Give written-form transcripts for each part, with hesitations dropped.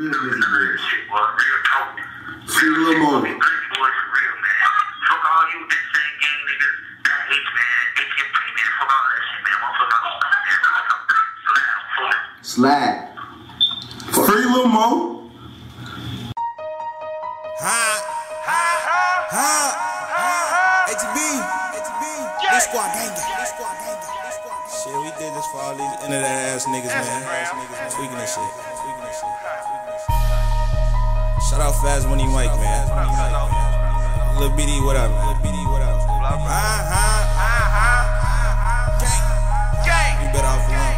Real busy bitch. Shit, boy, real talk. See a little more. Boys for real, man. Fuck all you insane gang niggas. That H, man. HMP, man. Fuck all that shit, man. Motherfucker, Slide. Free Lil Mo. HB. This squad gang. Shit, we did this for all these internet ass niggas, man. Tweaking this shit. Shout out Fast Money Mike, man. Lil BD, what up, man? Gang. You better off alone.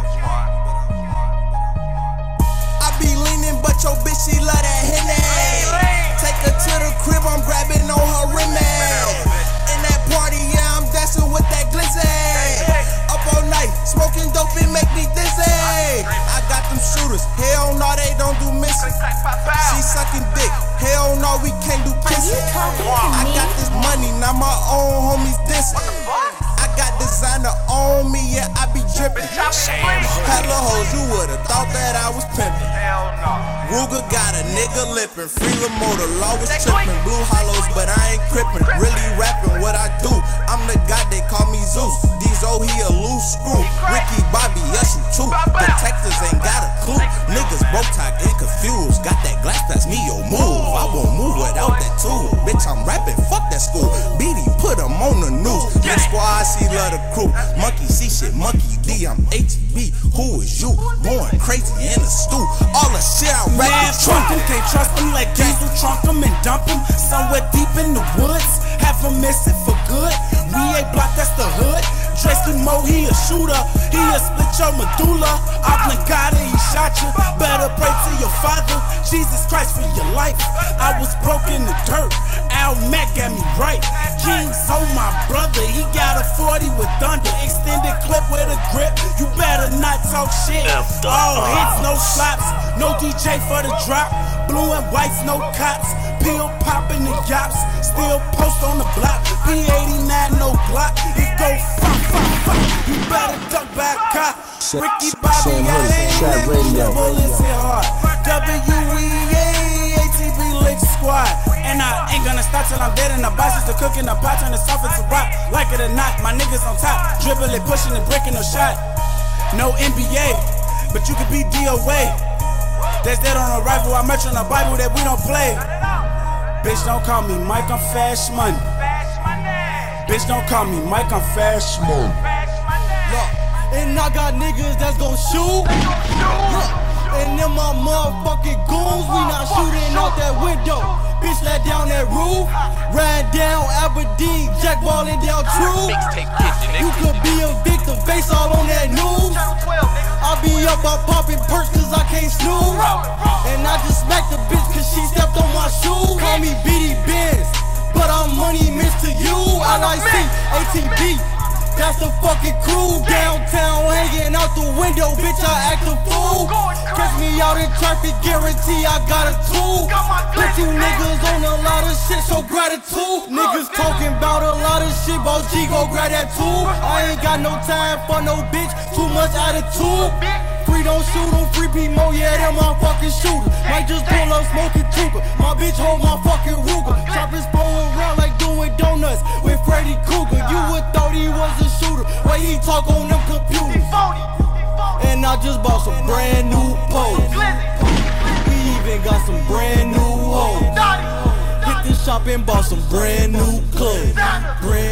I be leaning, but your bitch, she love that Henny. Take her to the crib, I'm grabbing on her rim. In that party, yeah, I'm dancing with that glizzy. Up all night, smoking dope, it make me dizzy. I got them shooters, hell no, they don't do missing. She sucking dick, hell no, we can't do kissing. I got this money, now my own homies dissing. I got designer on me, yeah, I be drippin'. Hello hoes, you would've thought that I was pimpin'. Ruger got a nigga lippin', free Lil Mo, the law was trippin'. Blue hollows, but I ain't crippin'. Really rappin' what I do. I'm the guy, they call me Zeus. Diesel, he a loose screw. Ricky Bobby, yes you too. Detectives ain't got a clue. Niggas broke, tied and confused. Got that glass, that's me, yo, move. I won't move without that tool. Bitch, I'm rapping, fuck that school. BD, put him on the news. This squad, she love the crew. Monkey see shit, Monkey D, I'm HB. Who is you? Going crazy in the stew. All the shit I rap is trunk him, can't trust him like Diesel. Trunk him and dump him somewhere deep in the woods. Have him missing for good. We ain't block, that's the hood. Tracy Mo, he a shooter. He'll split your medulla. Oblongata, he shot you. Better pray to your father. Jesus Christ for your life. I was broke in the dirt. Al Mac got me right. King sold my brother. He got a 40 with thunder. Extended clip with a grip. You better not talk shit. All hits, no slaps. No DJ for the drop. Blue and whites, no cops. Pill popping the yaps. Still post on the block. P89, no block. It go fuck. You better duck back, cop. Ricky Bobby, I ain't let bullets hit hard. WEA, ATB Lick Squad. And I ain't gonna stop till I'm dead in the boxes to cook in the pot, turn the soft into rock. Like it or not, my niggas on top. Dribble it, pushing it, breaking no shot. No NBA, but you could be DOA. That's dead on arrival, I merch on the Bible that we don't play. Bitch, don't call me Mike, I'm fast money. Bitch, don't call me Mike, I'm fast money. Look, and I got niggas that's gon' shoot. Look, and them my motherfucking goons, we not shooting out that window. Bitch, let down that roof. Ride down Aberdeen, Jack ballin' down True. You could be a victim, face all on that news. I be up, I poppin' perks cause I can't snooze. And I just smacked the bitch cause she stepped on my shoe. Call me BD Benz, but I'm money missed to you. LIC, ATB, that's the fucking crew. Downtown hanging out the window, bitch, I act a fool. Catch me out in traffic, guarantee I got a tool. Put you niggas on a lot of shit, so gratitude. Niggas talking about a lot of shit, bout G, go grab that tool. I ain't got no time for no bitch, too much attitude. Free don't shoot em, free P-Mo, yeah, they're my fucking shooter. Might just pull up smoking Tuka, my bitch hold my fucking Ruger. Choppers blowing around like doing donuts with Freddy Krueger. You would thought he was a shooter, why he talk on them computers? And I just bought some brand new poles. We even got some brand new hoes. Hit the shop and bought some brand new clothes.